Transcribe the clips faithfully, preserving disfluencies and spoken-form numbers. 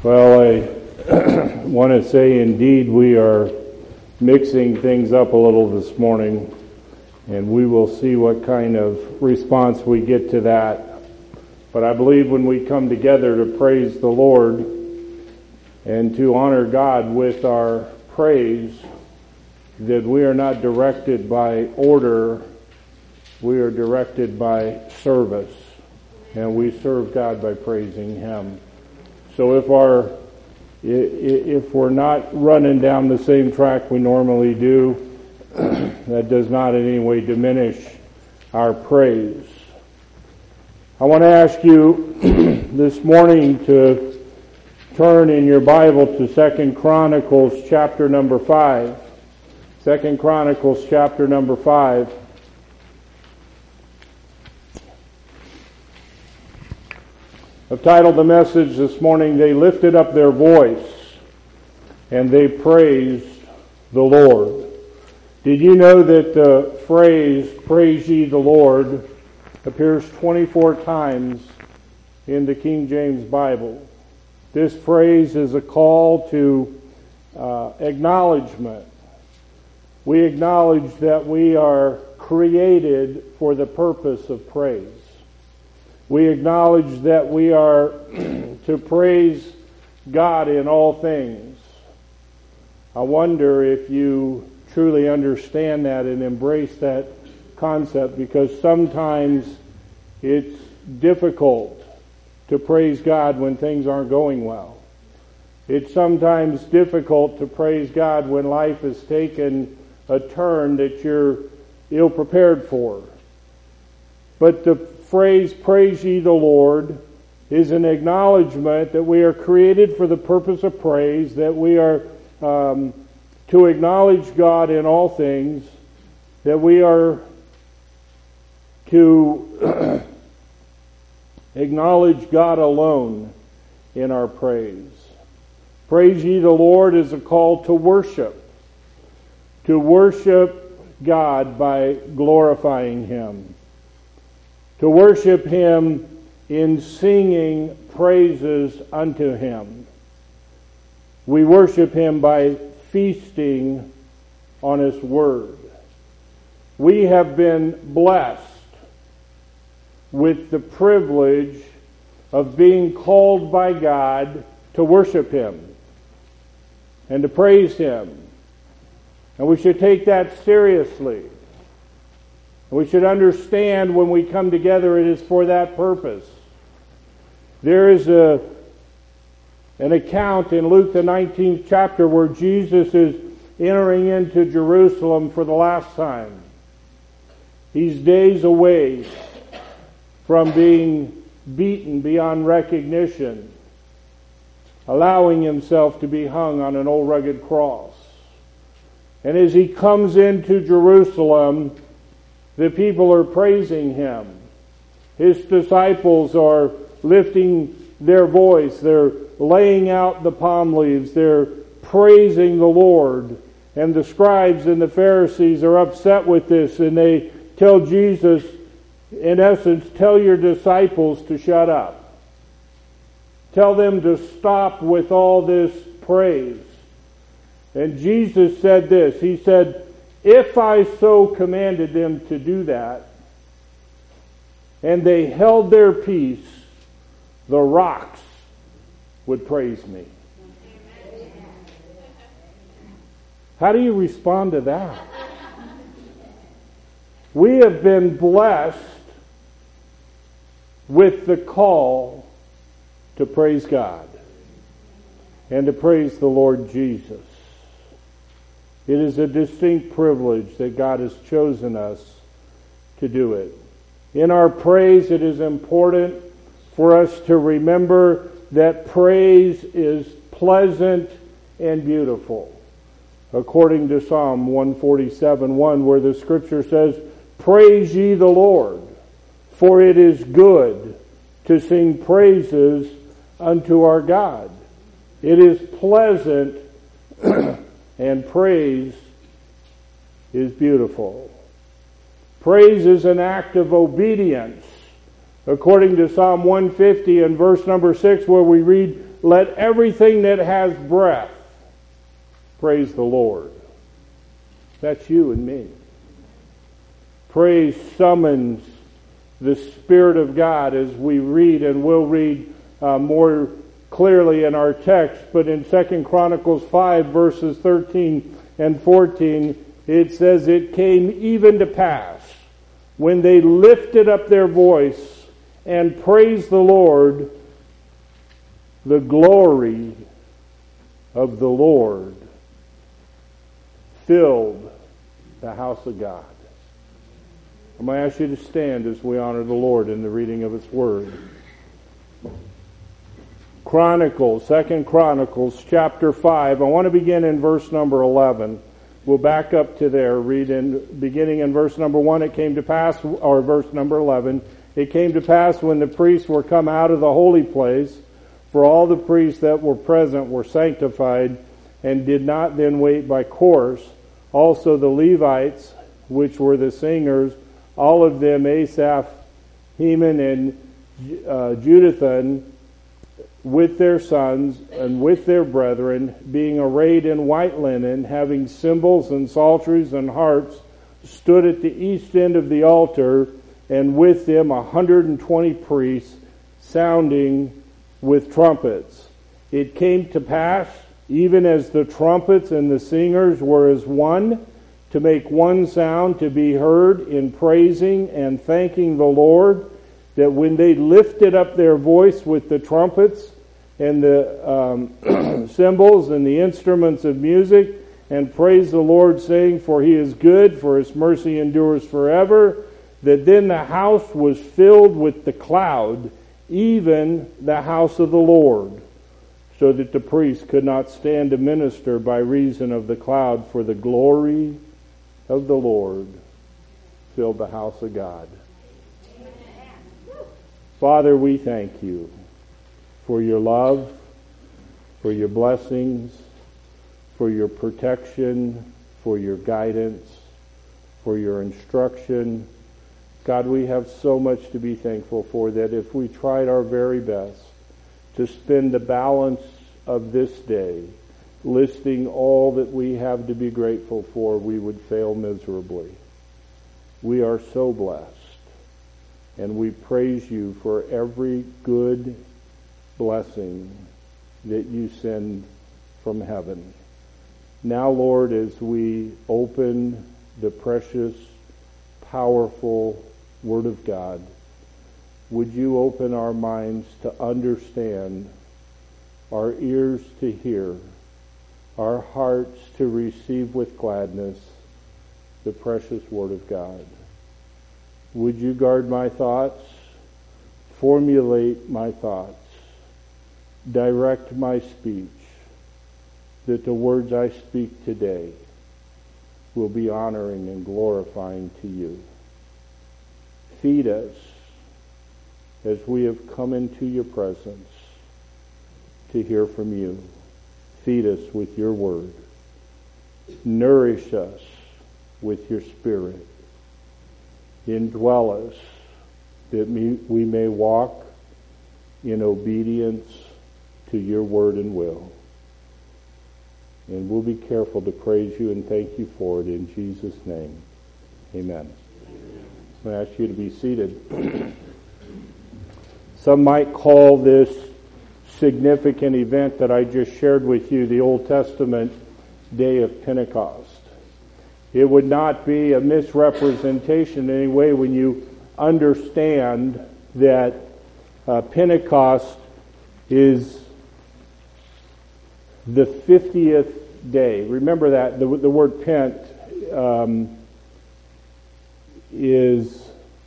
Well, I want to say indeed we are mixing things up a little this morning, and we will see what kind of response we get to that. But I believe when we come together to praise the Lord and to honor God with our praise, that we are not directed by order, we are directed by service, and we serve God by praising Him. So if our if we're not running down the same track we normally do, that does not in any way diminish our praise. I want to ask you this morning to turn in your Bible to Second Chronicles chapter number five. Second Chronicles chapter number five. I've titled the message this morning, They Lifted Up Their Voice and They Praised the Lord. Did you know that the phrase, Praise ye the Lord, appears twenty-four times in the King James Bible? This phrase is a call to uh, acknowledgement. We acknowledge that we are created for the purpose of praise. We acknowledge that we are to praise God in all things. I wonder if you truly understand that and embrace that concept, because sometimes it's difficult to praise God when things aren't going well. It's sometimes difficult to praise God when life has taken a turn that you're ill-prepared for. But the phrase, praise ye the Lord, is an acknowledgement that we are created for the purpose of praise, that we are um, to acknowledge God in all things, that we are to acknowledge God alone in our praise. Praise ye the Lord is a call to worship, to worship God by glorifying Him, to worship Him in singing praises unto Him. We worship Him by feasting on His Word. We have been blessed with the privilege of being called by God to worship Him and to praise Him. And we should take that seriously. We should understand when we come together it is for that purpose. There is a, an account in Luke the nineteenth chapter where Jesus is entering into Jerusalem for the last time. He's days away from being beaten beyond recognition, allowing himself to be hung on an old rugged cross. And as he comes into Jerusalem, the people are praising Him. His disciples are lifting their voice. They're laying out the palm leaves. They're praising the Lord. And the scribes and the Pharisees are upset with this, and they tell Jesus, in essence, tell your disciples to shut up. Tell them to stop with all this praise. And Jesus said this. He said, if I so commanded them to do that, and they held their peace, the rocks would praise me. How do you respond to that? We have been blessed with the call to praise God and to praise the Lord Jesus. It is a distinct privilege that God has chosen us to do it. In our praise, it is important for us to remember that praise is pleasant and beautiful. According to Psalm one forty-seven one, where the Scripture says, praise ye the Lord, for it is good to sing praises unto our God. It is pleasant and praise is beautiful. Praise is an act of obedience. According to Psalm one fifty and verse number six, where we read, let everything that has breath praise the Lord. That's you and me. Praise summons the Spirit of God, as we read, and will read uh, more clearly in our text. But in Second Chronicles five, verses thirteen and fourteen, it says, "It came even to pass, when they lifted up their voice and praised the Lord, the glory of the Lord filled the house of God." I'm going to ask you to stand as we honor the Lord in the reading of His Word. Chronicles, Second Chronicles, chapter five. I want to begin in verse number eleven. We'll back up to there, read in, beginning in verse number one. It came to pass, or verse number eleven, "It came to pass when the priests were come out of the holy place, for all the priests that were present were sanctified, and did not then wait by course. Also the Levites, which were the singers, all of them, Asaph, Heman, and uh, Jeduthun, with their sons and with their brethren, being arrayed in white linen, having cymbals and psalteries and harps, stood at the east end of the altar, and with them a hundred and twenty priests, sounding with trumpets. It came to pass, even as the trumpets and the singers were as one, to make one sound to be heard in praising and thanking the Lord, that when they lifted up their voice with the trumpets and the um, cymbals and the instruments of music, and praised the Lord, saying, "For He is good, for His mercy endures forever," that then the house was filled with the cloud, even the house of the Lord, so that the priests could not stand to minister by reason of the cloud, for the glory of the Lord filled the house of God. Father, we thank you for your love, for your blessings, for your protection, for your guidance, for your instruction. God, we have so much to be thankful for, that if we tried our very best to spend the balance of this day listing all that we have to be grateful for, we would fail miserably. We are so blessed, and we praise you for every good blessing that you send from heaven. Now, Lord, as we open the precious, powerful Word of God, would you open our minds to understand, our ears to hear, our hearts to receive with gladness the precious Word of God. Would you guard my thoughts, formulate my thoughts, direct my speech, that the words I speak today will be honoring and glorifying to you. Feed us as we have come into your presence to hear from you. Feed us with your word. Nourish us with your Spirit. Indwell us that we may walk in obedience to your word and will. And we'll be careful to praise you and thank you for it in Jesus' name. Amen. I'm going to ask you to be seated. Some might call this significant event that I just shared with you the Old Testament day of Pentecost. It would not be a misrepresentation in any way when you understand that uh, Pentecost is the fiftieth day. Remember that the, the word pent um, is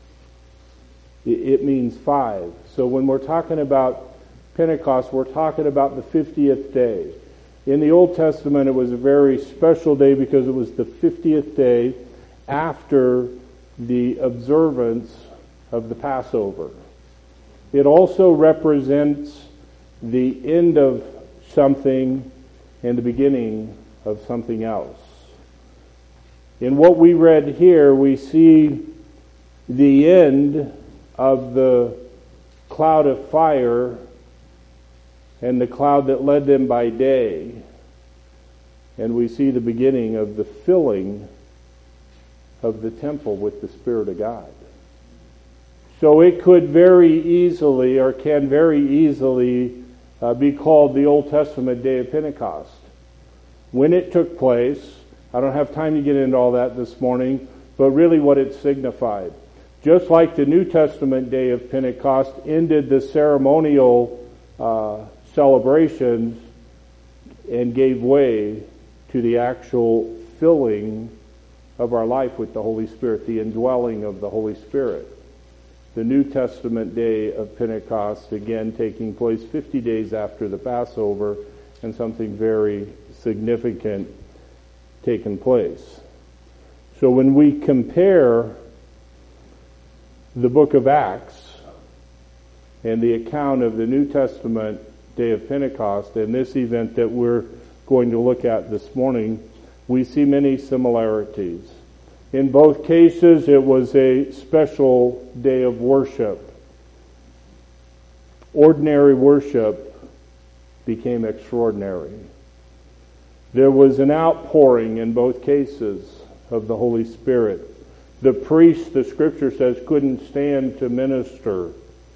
it means five. So when we're talking about Pentecost, we're talking about the fiftieth day. In the Old Testament, it was a very special day because it was the fiftieth day after the observance of the Passover. It also represents the end of something and the beginning of something else. In what we read here, we see the end of the cloud of fire and the cloud that led them by day. And we see the beginning of the filling of the temple with the Spirit of God. So it could very easily, or can very easily, uh, be called the Old Testament Day of Pentecost. When it took place, I don't have time to get into all that this morning, but really what it signified. Just like the New Testament Day of Pentecost ended the ceremonial uh, celebrations and gave way to the actual filling of our life with the Holy Spirit, the indwelling of the Holy Spirit. The New Testament Day of Pentecost, again taking place fifty days after the Passover, and something very significant taken place. So when we compare the book of Acts and the account of the New Testament Day of Pentecost and this event that we're going to look at this morning, we see many similarities. In both cases, it was a special day of worship. Ordinary worship became extraordinary. There was an outpouring in both cases of the Holy Spirit. The priests, the Scripture says, couldn't stand to minister.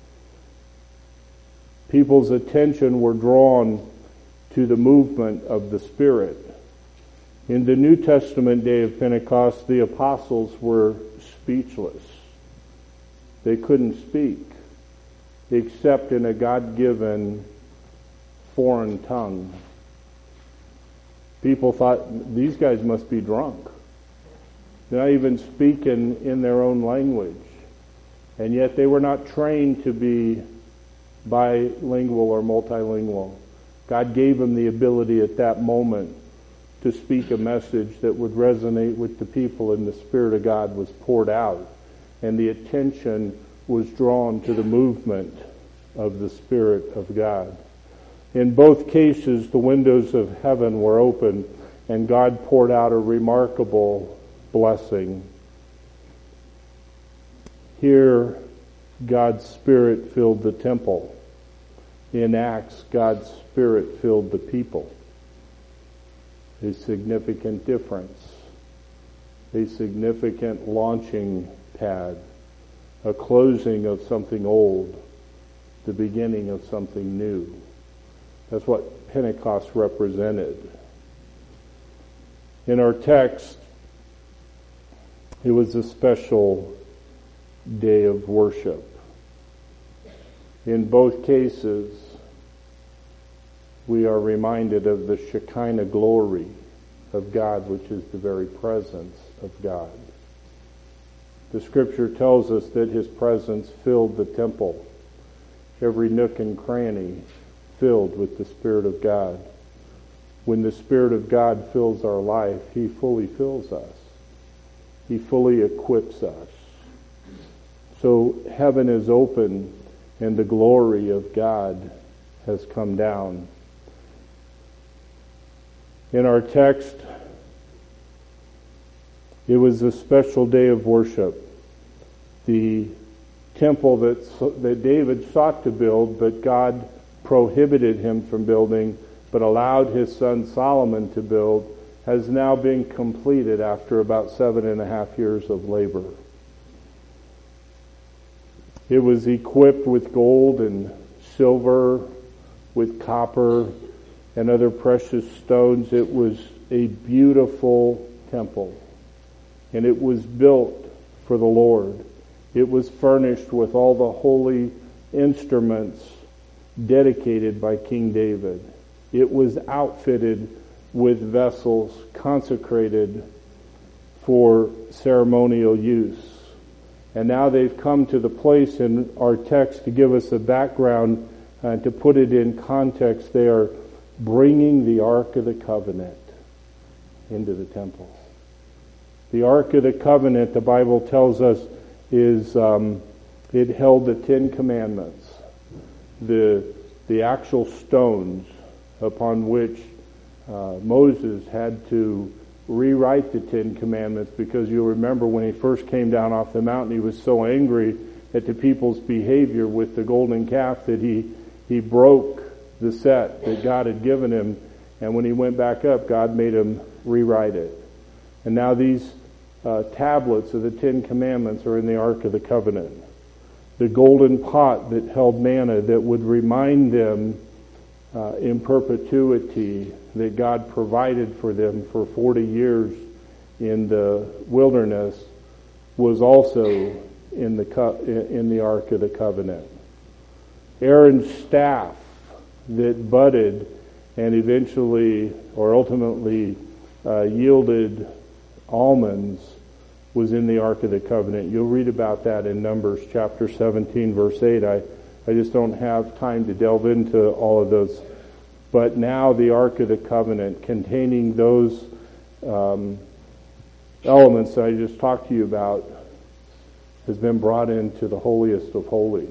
People's attention were drawn to the movement of the Spirit. In the New Testament Day of Pentecost, the apostles were speechless. They couldn't speak except in a God-given foreign tongue. People thought, these guys must be drunk. They're not even speaking in their own language. And yet they were not trained to be bilingual or multilingual. God gave them the ability at that moment to speak a message that would resonate with the people, and the Spirit of God was poured out, and the attention was drawn to the movement of the Spirit of God. In both cases, the windows of heaven were open, and God poured out a remarkable blessing. Here, God's Spirit filled the temple. In Acts, God's Spirit filled the people. A significant difference. A significant launching pad. A closing of something old. The beginning of something new. That's what Pentecost represented. In our text, it was a special day of worship. In both cases, we are reminded of the Shekinah glory of God, which is the very presence of God. The Scripture tells us that His presence filled the temple, every nook and cranny filled with the Spirit of God. When the Spirit of God fills our life, He fully fills us. He fully equips us. So heaven is open and the glory of God has come down. In our text, it was a special day of worship. The temple that, that David sought to build, but God prohibited him from building, but allowed his son Solomon to build, has now been completed after about seven and a half years of labor. It was equipped with gold and silver, with copper and other precious stones. It was a beautiful temple, and it was built for the Lord. It was furnished with all the holy instruments dedicated by King David. It was outfitted with vessels consecrated for ceremonial use. And now they've come to the place in our text to give us a background and to put it in context. They are bringing the Ark of the Covenant into the temple. The Ark of the Covenant, the Bible tells us, is um, it held the Ten Commandments, the the actual stones upon which uh, Moses had to rewrite the Ten Commandments, because you'll remember when he first came down off the mountain, he was so angry at the people's behavior with the golden calf that he he broke the set that God had given him. And when he went back up, God made him rewrite it. And now these uh, tablets of the Ten Commandments are in the Ark of the Covenant. The golden pot that held manna that would remind them uh, in perpetuity that God provided for them for forty years in the wilderness was also in the co- in the Ark of the Covenant. Aaron's staff that budded and eventually or ultimately uh, yielded almonds was in the Ark of the Covenant. You'll read about that in Numbers chapter seventeen, verse eight. I, I just don't have time to delve into all of those. But now the Ark of the Covenant containing those um, elements that I just talked to you about has been brought into the holiest of holies.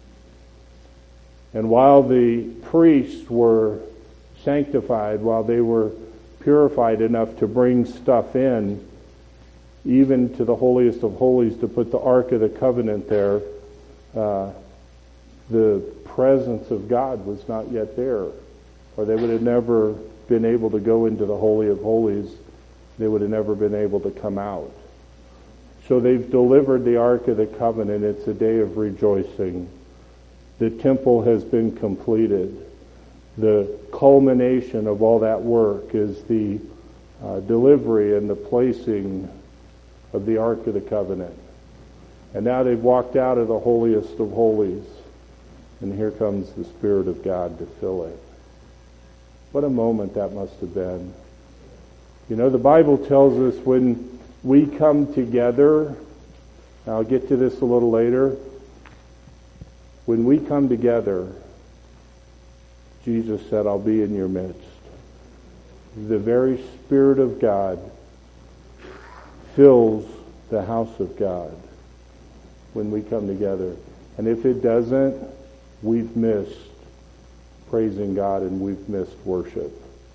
And while the priests were sanctified, while they were purified enough to bring stuff in, even to the holiest of holies, to put the Ark of the Covenant there, uh, the presence of God was not yet there, or they would have never been able to go into the Holy of Holies. They would have never been able to come out. So they've delivered the Ark of the Covenant. It's a day of rejoicing. The temple has been completed. The culmination of all that work is the uh, delivery and the placing of the Ark of the Covenant. And now they've walked out of the holiest of holies, and here comes the Spirit of God to fill it. What a moment that must have been. You know, the Bible tells us when we come together, I'll get to this a little later, when we come together, Jesus said, I'll be in your midst. The very Spirit of God fills the house of God when we come together. And if it doesn't, we've missed praising God and we've missed worship.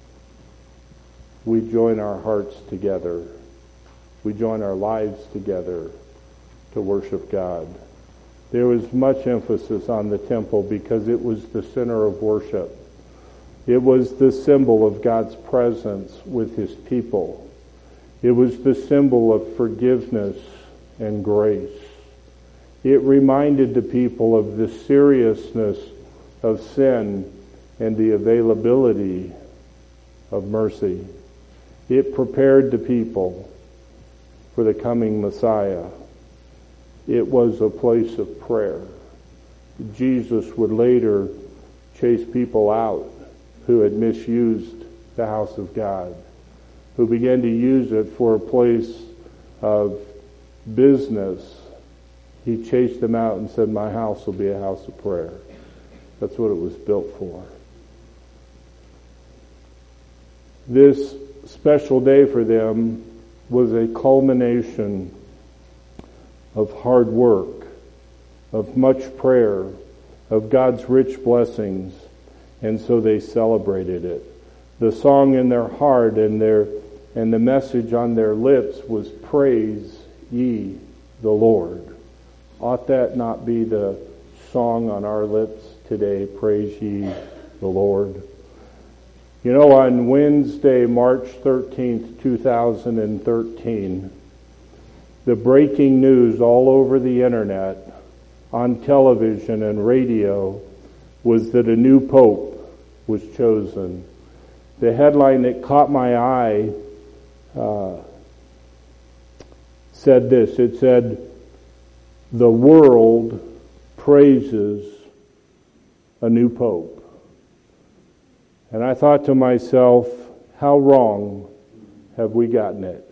We join our hearts together. We join our lives together to worship God. There was much emphasis on the temple because it was the center of worship. It was the symbol of God's presence with his people. It was the symbol of forgiveness and grace. It reminded the people of the seriousness of sin and the availability of mercy. It prepared the people for the coming Messiah. It was a place of prayer. Jesus would later chase people out who had misused the house of God, who began to use it for a place of business. He chased them out and said, my house will be a house of prayer. That's what it was built for. This special day for them was a culmination of hard work, of much prayer, of God's rich blessings, and so they celebrated it. The song in their heart and their and the message on their lips was praise ye the Lord. Ought that not be the song on our lips today, praise ye the Lord? You know, on Wednesday, March thirteenth, two thousand thirteen, the breaking news all over the internet, on television and radio, was that a new pope was chosen. The headline that caught my eye uh, said this. It said, "The world praises a new pope." And I thought to myself, how wrong have we gotten it?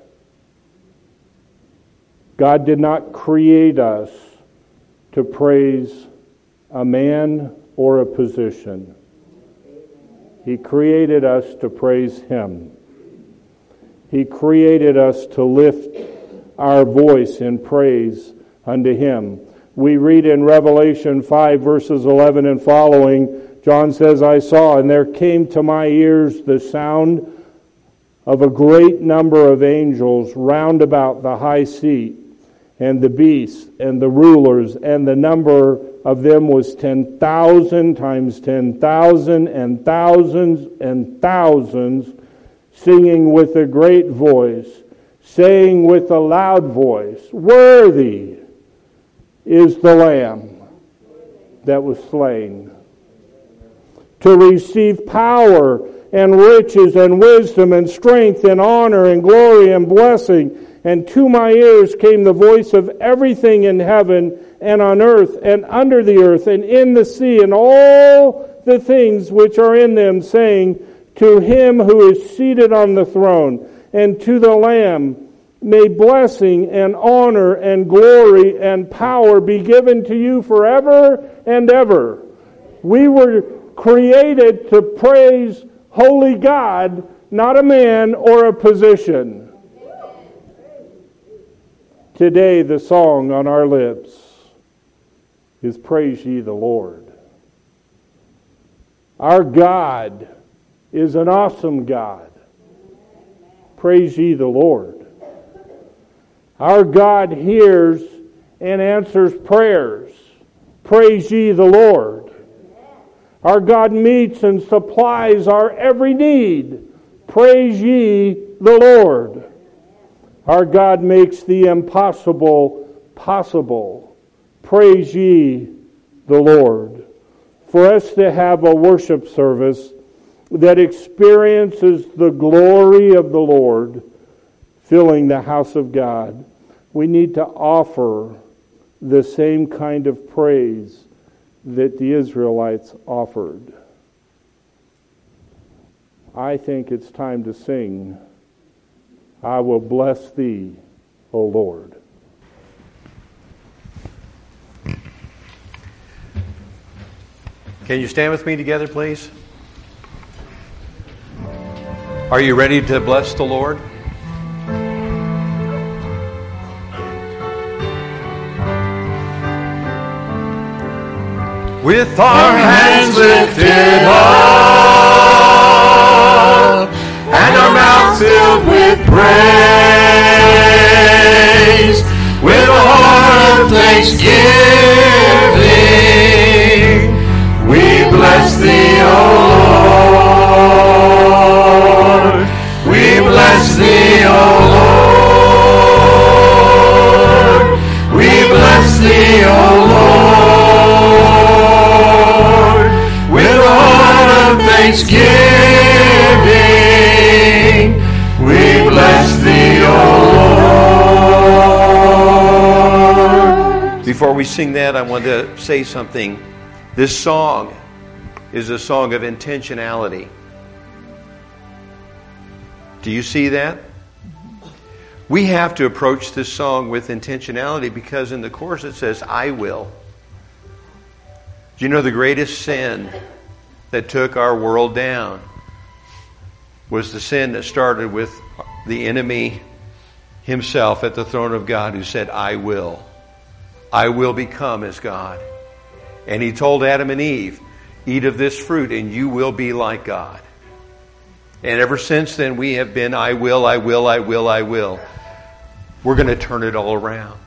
God did not create us to praise a man or a position. He created us to praise Him. He created us to lift our voice in praise unto Him. We read in Revelation five, verses eleven and following, John says, I saw, and there came to my ears the sound of a great number of angels round about the high seat, and the beasts and the rulers, and the number of them was ten thousand times ten thousand and thousands and thousands, singing with a great voice, saying with a loud voice, "Worthy is the Lamb that was slain to receive power and riches and wisdom and strength and honor and glory and blessing." And to my ears came the voice of everything in heaven and on earth and under the earth and in the sea and all the things which are in them, saying, "To him who is seated on the throne and to the Lamb may blessing and honor and glory and power be given to you forever and ever." We were created to praise holy God, not a man or a position. Today the song on our lips is "Praise ye the Lord." Our God is an awesome God. Praise ye the Lord. Our God hears and answers prayers. Praise ye the Lord. Our God meets and supplies our every need. Praise ye the Lord. Our God makes the impossible possible. Praise ye the Lord. For us to have a worship service that experiences the glory of the Lord filling the house of God, we need to offer the same kind of praise that the Israelites offered. I think it's time to sing, "I will bless thee, O Lord." Can you stand with me together, please? Are you ready to bless the Lord? With our hands lifted up and our mouths filled with praise, with a heart of thanksgiving, we bless thee, O Lord. We bless thee, O Lord. We bless thee, O Lord. Thanksgiving, we bless thee, O Lord. Before we sing that, I want to say something. This song is a song of intentionality. Do you see that? We have to approach this song with intentionality because in the chorus it says, "I will." Do you know the greatest sin that took our world down was the sin that started with the enemy himself at the throne of God, who said, "I will. I will become as God." And he told Adam and Eve, "Eat of this fruit and you will be like God." And ever since then we have been, "I will, I will, I will, I will." We're going to turn it all around.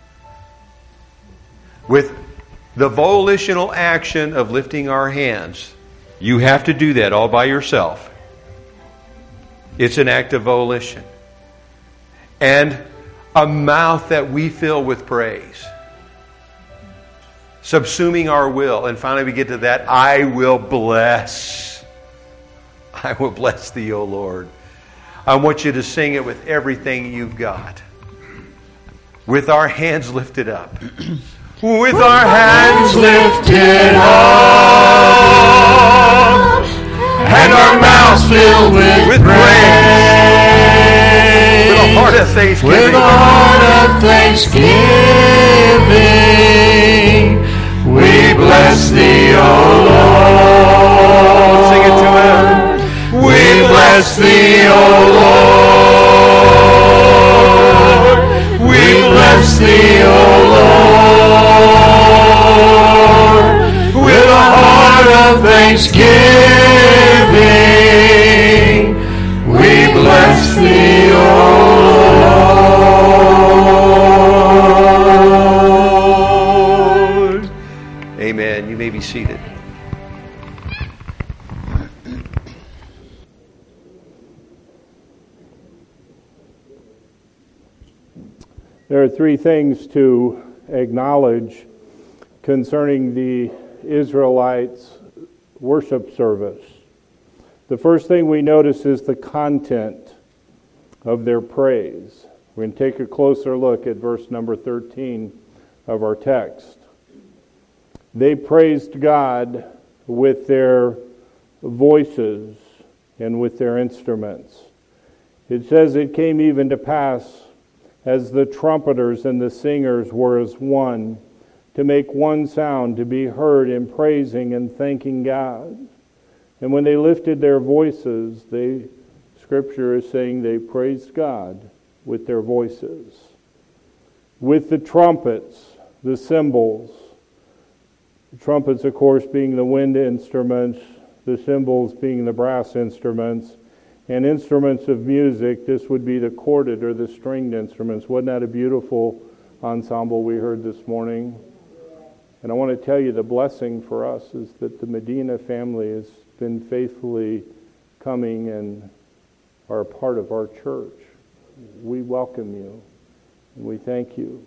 With the volitional action of lifting our hands. You have to do that all by yourself. It's an act of volition. And a mouth that we fill with praise. Subsuming our will. And finally we get to that, "I will bless. I will bless thee, O Lord." I want you to sing it with everything you've got. With our hands lifted up. With our hands lifted up and our mouths filled with, with praise, with a heart of thanksgiving, with a heart of thanksgiving, we bless thee, O Lord. Sing it to him. We bless thee, O Lord. We bless thee, O Lord. With a heart of thanksgiving, we bless thee, O Lord. Amen. You may be seated. There are three things to acknowledge concerning the Israelites' worship service. The first thing we notice is the content of their praise. We're going to take a closer look at verse number thirteen of our text. They praised God with their voices and with their instruments. It says it came even to pass as the trumpeters and the singers were as one, to make one sound, to be heard in praising and thanking God. And when they lifted their voices, they, Scripture is saying they praised God with their voices. With the trumpets, the cymbals, the trumpets, of course, being the wind instruments, the cymbals being the brass instruments, and instruments of music, this would be the corded or the stringed instruments. Wasn't that a beautiful ensemble we heard this morning? And I want to tell you the blessing for us is that the Medina family has been faithfully coming and are a part of our church. We welcome you and we thank you.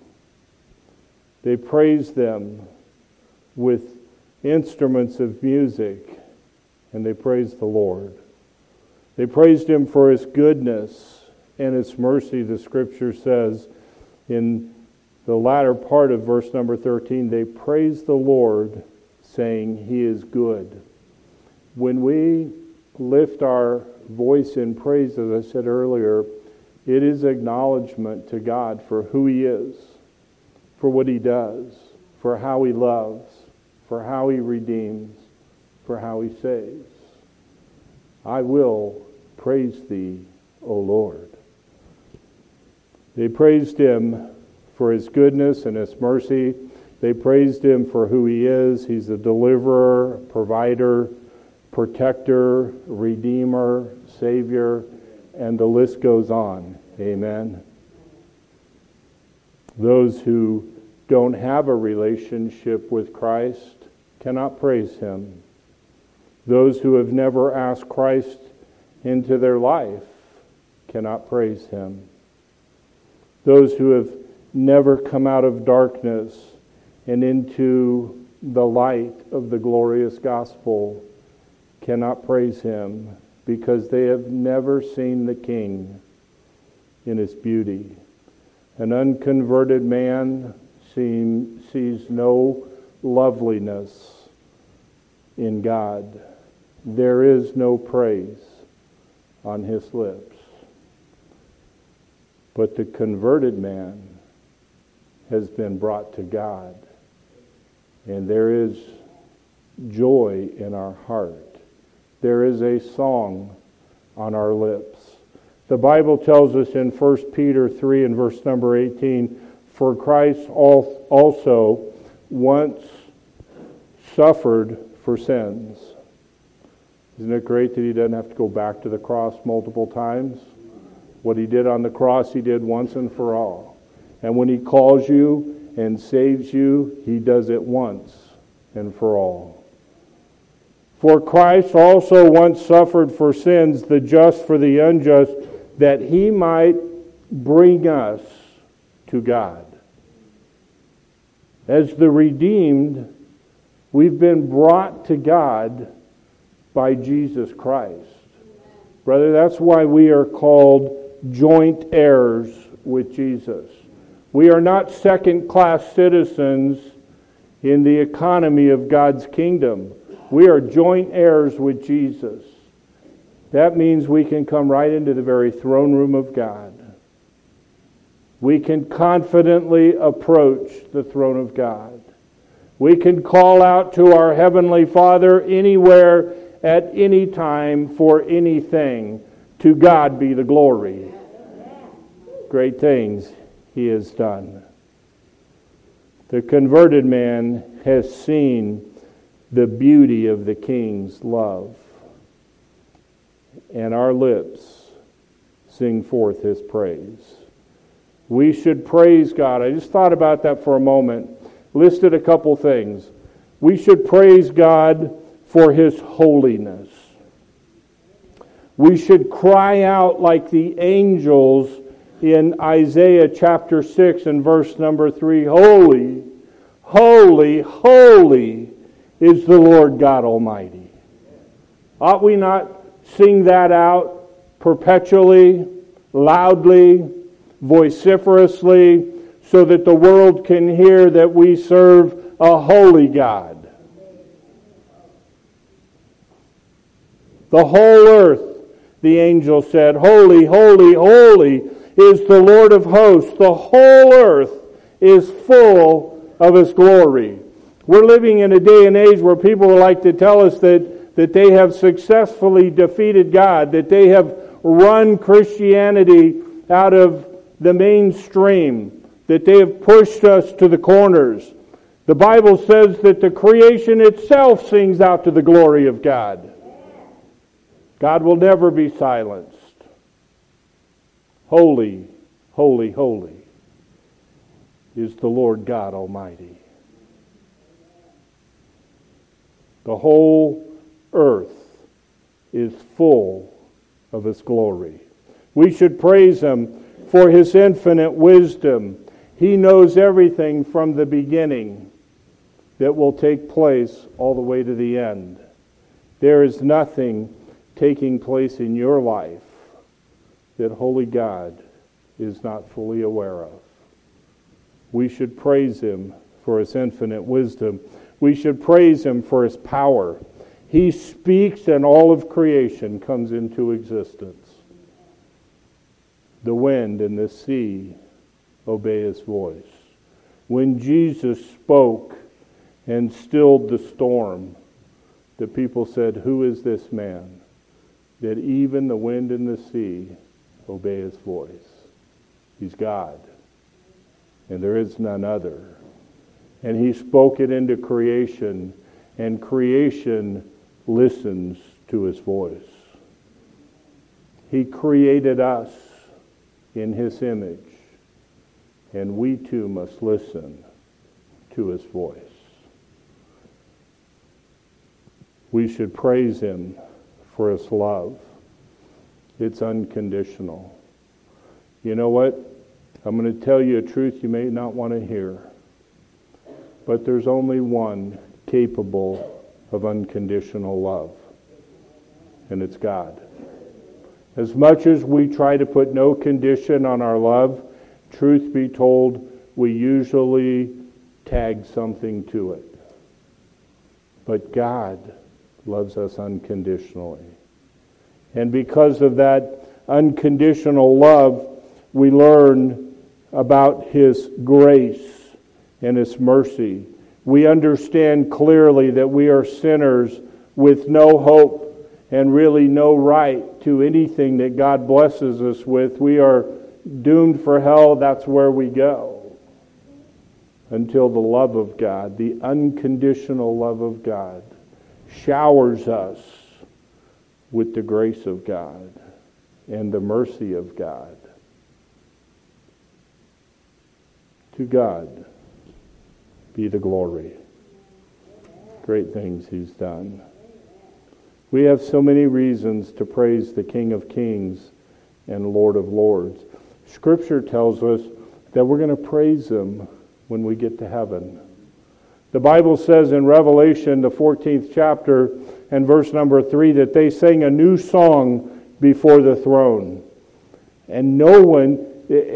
They praise them with instruments of music and they praise the Lord. They praised Him for His goodness and His mercy, the Scripture says in the latter part of verse number thirteen, they praised the Lord, saying, He is good. When we lift our voice in praise, as I said earlier, it is acknowledgement to God for who He is, for what He does, for how He loves, for how He redeems, for how He saves. I will praise Thee, O Lord. They praised Him for His goodness and His mercy. They praised Him for who He is. He's a deliverer, provider, protector, redeemer, savior, and the list goes on. Amen. Those who don't have a relationship with Christ cannot praise Him. Those who have never asked Christ into their life cannot praise Him. Those who have never come out of darkness and into the light of the glorious gospel cannot praise Him because they have never seen the King in His beauty. An unconverted man seem, sees no loveliness in God. There is no praise on his lips. But the converted man has been brought to God. And there is joy in our heart. There is a song on our lips. The Bible tells us in First Peter three and verse number eighteen, for Christ also once suffered for sins. Isn't it great that He doesn't have to go back to the cross multiple times? What He did on the cross, He did once and for all. And when He calls you and saves you, He does it once and for all. For Christ also once suffered for sins, the just for the unjust, that He might bring us to God. As the redeemed, we've been brought to God by Jesus Christ. Brother, that's why we are called joint heirs with Jesus. We are not second-class citizens in the economy of God's kingdom. We are joint heirs with Jesus. That means we can come right into the very throne room of God. We can confidently approach the throne of God. We can call out to our Heavenly Father anywhere, at any time, for anything. To God be the glory. Great things He has done. The converted man has seen the beauty of the King's love. And our lips sing forth His praise. We should praise God. I just thought about that for a moment. Listed a couple things. We should praise God for His holiness. We should cry out like the angels in Isaiah chapter six and verse number three, Holy, holy, holy is the Lord God Almighty. Ought we not sing that out perpetually, loudly, vociferously, so that the world can hear that we serve a holy God? The whole earth, the angel said, Holy, holy, holy is the Lord of hosts. The whole earth is full of His glory. We're living in a day and age where people would like to tell us that, that they have successfully defeated God, that they have run Christianity out of the mainstream, that they have pushed us to the corners. The Bible says that the creation itself sings out to the glory of God. God will never be silenced. Holy, holy, holy is the Lord God Almighty. The whole earth is full of His glory. We should praise Him for His infinite wisdom. He knows everything from the beginning that will take place all the way to the end. There is nothing taking place in your life that holy God is not fully aware of. We should praise Him for His infinite wisdom. We should praise Him for His power. He speaks and all of creation comes into existence. The wind and the sea obey His voice. When Jesus spoke and stilled the storm, the people said, Who is this man that even the wind and the sea obey His voice? He's God, and there is none other. And He spoke it into creation, and creation listens to His voice. He created us in His image, and we too must listen to His voice. We should praise Him for His love. It's unconditional. You know what? I'm going to tell you a truth you may not want to hear. But there's only one capable of unconditional love. And it's God. As much as we try to put no condition on our love, truth be told, we usually tag something to it. But God loves us unconditionally. And because of that unconditional love, we learn about His grace and His mercy. We understand clearly that we are sinners with no hope and really no right to anything that God blesses us with. We are doomed for hell. That's where we go. Until the love of God, the unconditional love of God, showers us with the grace of God and the mercy of God. To God be the glory. Great things He's done. We have so many reasons to praise the King of Kings and Lord of Lords. Scripture tells us that we're going to praise Him when we get to heaven. The Bible says in Revelation, the fourteenth chapter, and verse number three, that they sang a new song before the throne. And no one,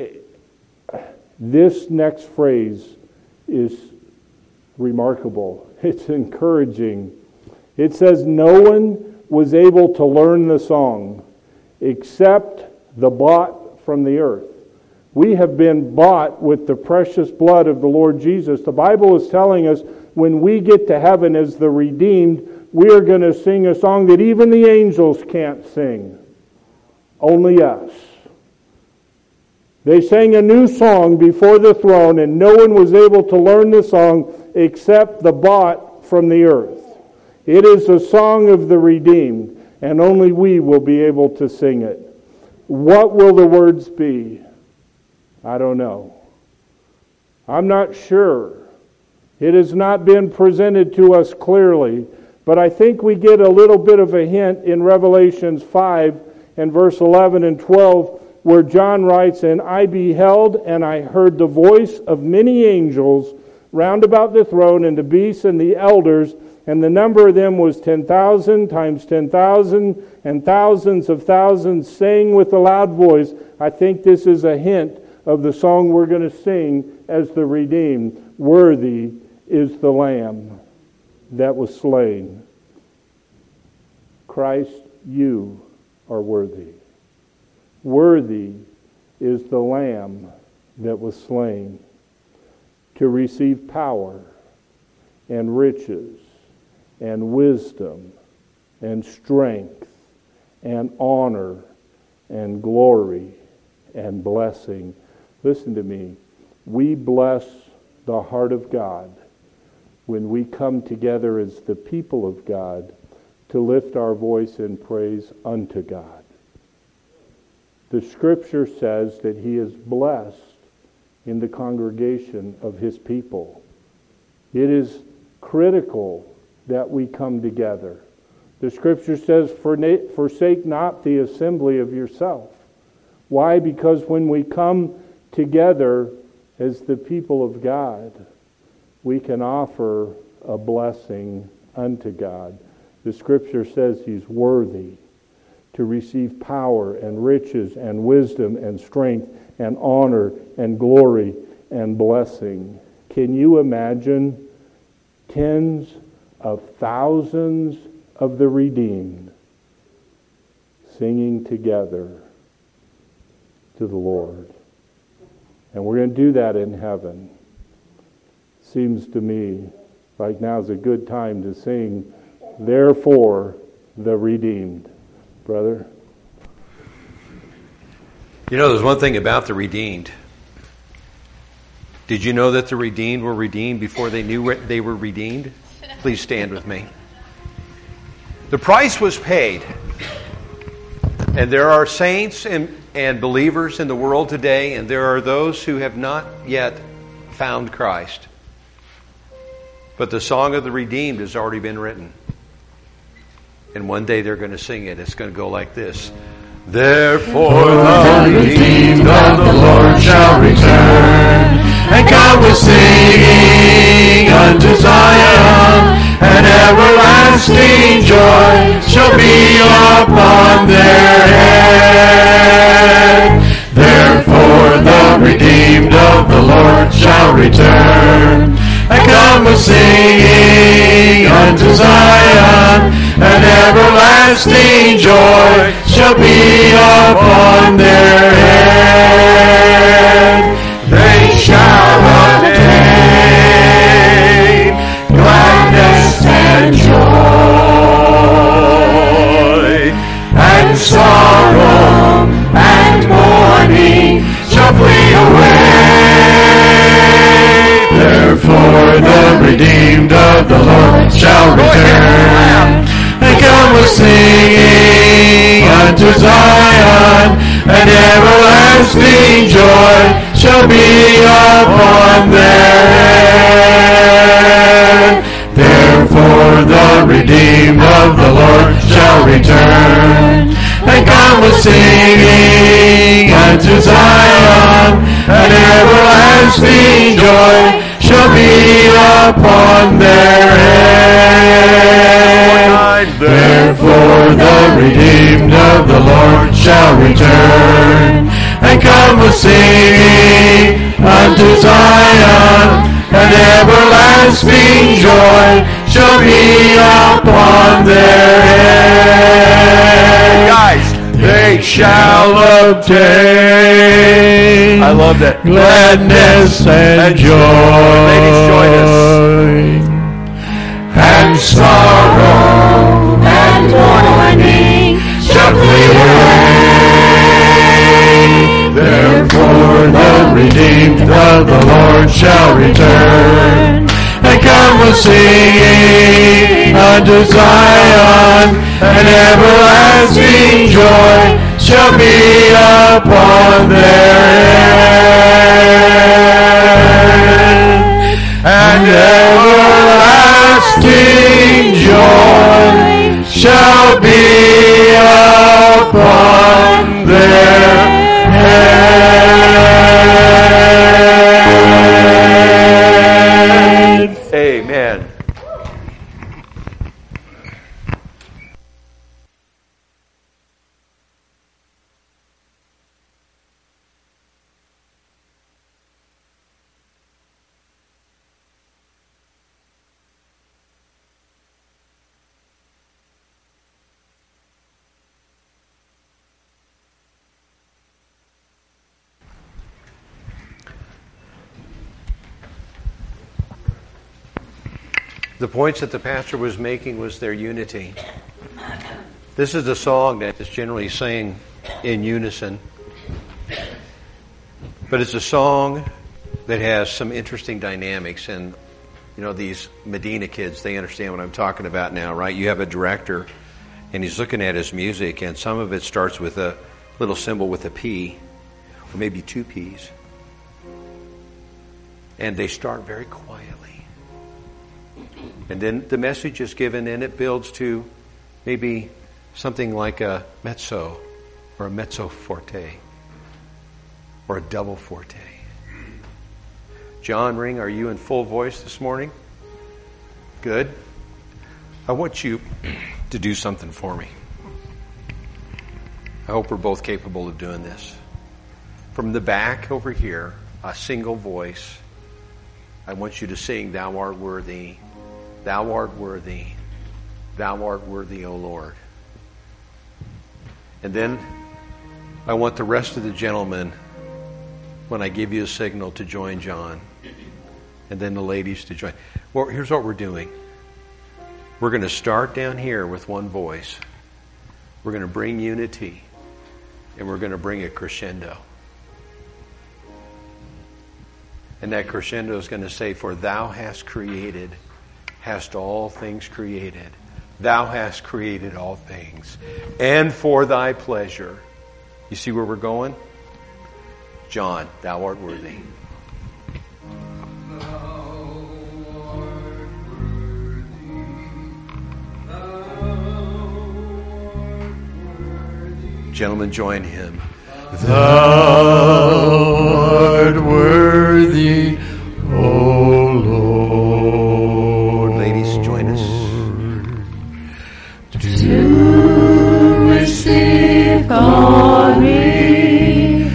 this next phrase is remarkable. It's encouraging. It says, no one was able to learn the song except the bought from the earth. We have been bought with the precious blood of the Lord Jesus. The Bible is telling us when we get to heaven as the redeemed, we are going to sing a song that even the angels can't sing. Only us. They sang a new song before the throne, and no one was able to learn the song except the bought from the earth. It is a song of the redeemed, and only we will be able to sing it. What will the words be? I don't know. I'm not sure. It has not been presented to us clearly, but I think we get a little bit of a hint in Revelations five and verse eleven and twelve, where John writes, "And I beheld, and I heard the voice of many angels round about the throne, and the beasts and the elders, and the number of them was ten thousand times ten thousand, and thousands of thousands, saying with a loud voice," I think this is a hint of the song we're going to sing as the redeemed, "Worthy is the Lamb that was slain." Christ, you are worthy. Worthy is the Lamb that was slain to receive power and riches and wisdom and strength and honor and glory and blessing. Listen to me. We bless the heart of God when we come together as the people of God to lift our voice in praise unto God. The Scripture says that He is blessed in the congregation of His people. It is critical that we come together. The Scripture says, "Forsake not the assembly of yourself." Why? Because when we come together as the people of God, we can offer a blessing unto God. The Scripture says He's worthy to receive power and riches and wisdom and strength and honor and glory and blessing. Can you imagine tens of thousands of the redeemed singing together to the Lord? And we're going to do that in heaven. Seems to me like now's a good time to sing, "Therefore the Redeemed." Brother? You know, there's one thing about the redeemed. Did you know that the redeemed were redeemed before they knew they were redeemed? Please stand with me. The price was paid. And there are saints and, and believers in the world today, and there are those who have not yet found Christ. But the song of the redeemed has already been written. And one day they're going to sing it. It's going to go like this. Therefore the redeemed of the Lord shall return, and come with singing unto Zion, and everlasting joy shall be upon their head. Therefore the redeemed of the Lord shall return, and come with singing unto Zion, and everlasting joy shall be upon their head. They shall obtain gladness and joy, and sorrow and mourning shall flee away. Therefore the redeemed of the Lord shall return, and come with singing unto Zion, and everlasting joy shall be upon their head. Therefore the redeemed of the Lord shall return, and come with singing unto Zion, and everlasting joy shall be upon their head. Therefore the redeemed of the Lord shall return, and come with singing unto Zion, and everlasting joy shall be upon their head. Guys, they shall obtain. I love that. Gladness and, and joy. Ladies, join us. And sorrow and mourning shall flee away. Therefore the redeemed of the Lord shall return, and come with singing unto Zion, and everlasting joy shall be upon their head. And be upon their heads. Amen. The points that the pastor was making was their unity. This is a song that is generally sang in unison. But it's a song that has some interesting dynamics. And, you know, these Medina kids, they understand what I'm talking about now, right? You have a director, and he's looking at his music, and some of it starts with a little symbol with a P, or maybe two P's. And they start very quietly. And then the message is given, and it builds to maybe something like a mezzo or a mezzo forte or a double forte. John Ring, are you in full voice this morning? Good. I want you to do something for me. I hope we're both capable of doing this. From the back over here, a single voice, I want you to sing, "Thou art worthy, Thou art worthy, Thou art worthy, O Lord." And then I want the rest of the gentlemen, when I give you a signal, to join John. And then the ladies to join. Well, here's what we're doing. We're going to start down here with one voice. We're going to bring unity. And we're going to bring a crescendo. And that crescendo is going to say, "For Thou hast created, hast all things created. Thou hast created all things. And for Thy pleasure." You see where we're going? John, Thou art worthy. Gentlemen, join him. Thou art worthy, O Lord. Ladies, join us. To receive glory,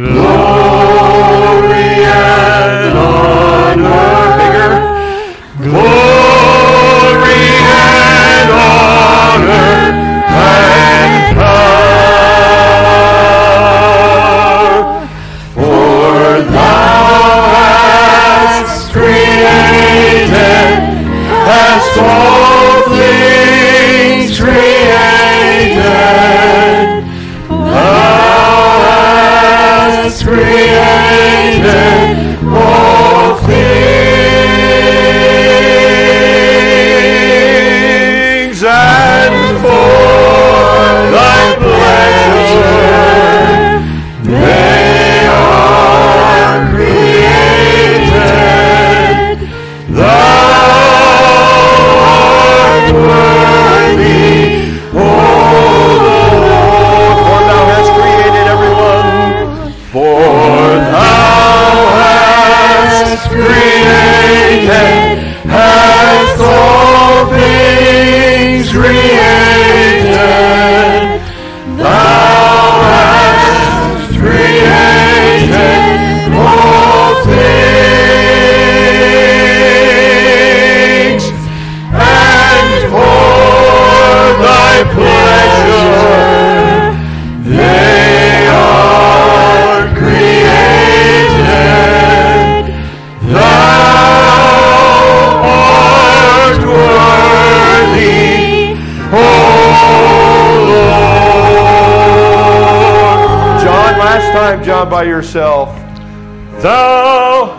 glory and honor, bigger, glory and honor and power, for Thou hast created, hast all things created. Thou hast created all things, and for Thy pleasure they are created. Thou art worthy, O Lord. For Thou hast created everyone. For Thou hast created, hast all things created. Thou hast created all things, and for Thy pleasure they are created. Thou art worthy, O Lord. John, last time, John, by yourself. Thou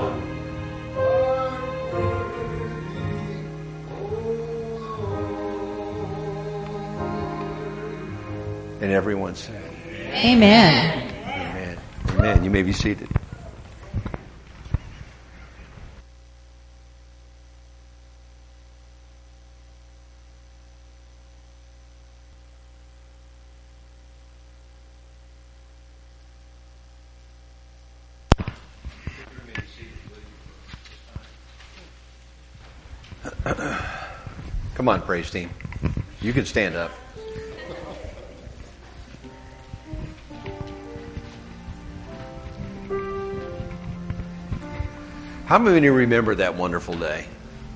And everyone said, Amen. Amen. Amen. You may be seated. Come on, praise team. You can stand up. How many of you remember that wonderful day?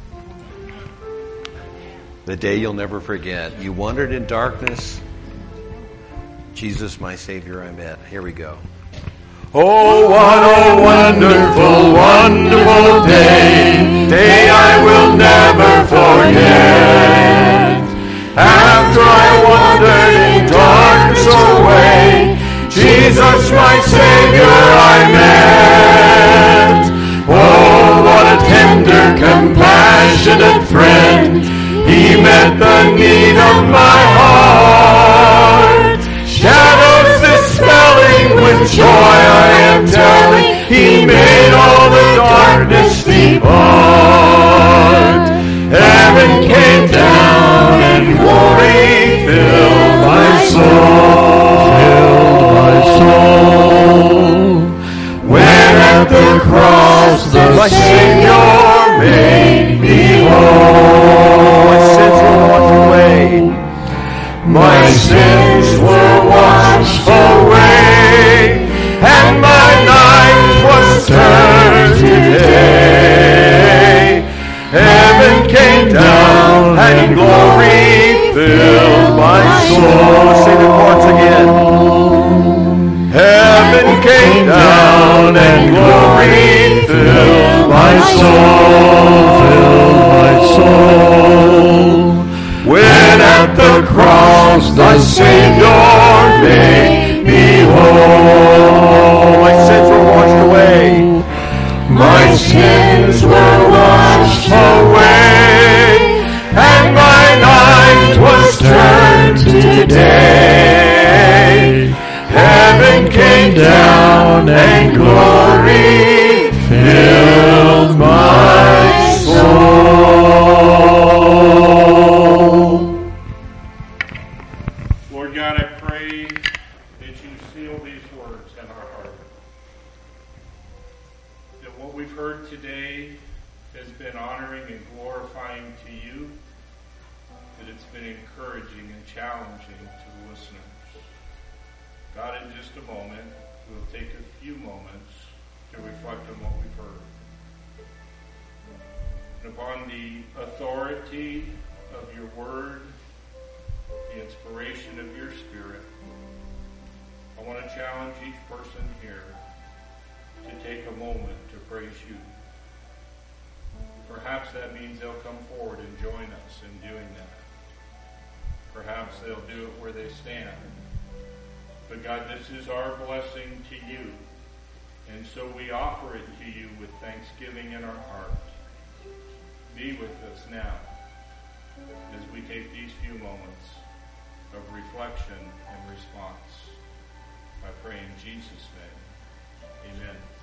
The day you'll never forget. You wandered in darkness. Jesus, my Savior, I met. Here we go. Oh, what a wonderful, wonderful day, day I will never forget. After I wandered in darkness away, Jesus, my Savior, I met. Oh, what a tender, compassionate friend, He met the need of my heart. Shadows dispelling, with joy I am telling, He made all the darkness depart. Heaven came down and glory filled my soul, filled my soul. When at the cross the my Savior made me whole, my sins were washed away. My sins were washed away, and my night was turned to day. Heaven came down and glory filled my soul. Let's sing the chorus again. Heaven came down and glory filled my soul, filled my soul. When at the cross thy Savior made me whole, my sins were washed away. My sins were washed away, and my night was turned to day. Heaven came down and glory filled my soul. Lord God, I pray that you seal these words in our heart. That what we've heard today has been honoring and glorifying to you. That it's been encouraging and challenging to the listeners. God, in just a moment, we'll take a few moments to reflect on what we've heard. And upon the authority of your word, the inspiration of your Spirit, I want to challenge each person here to take a moment to praise you. Perhaps that means they'll come forward and join us in doing that. Perhaps they'll do it where they stand. But God, this is our blessing to you. And so we offer it to you with thanksgiving in our heart. Be with us now as we take these few moments of reflection and response. I pray in Jesus' name. Amen.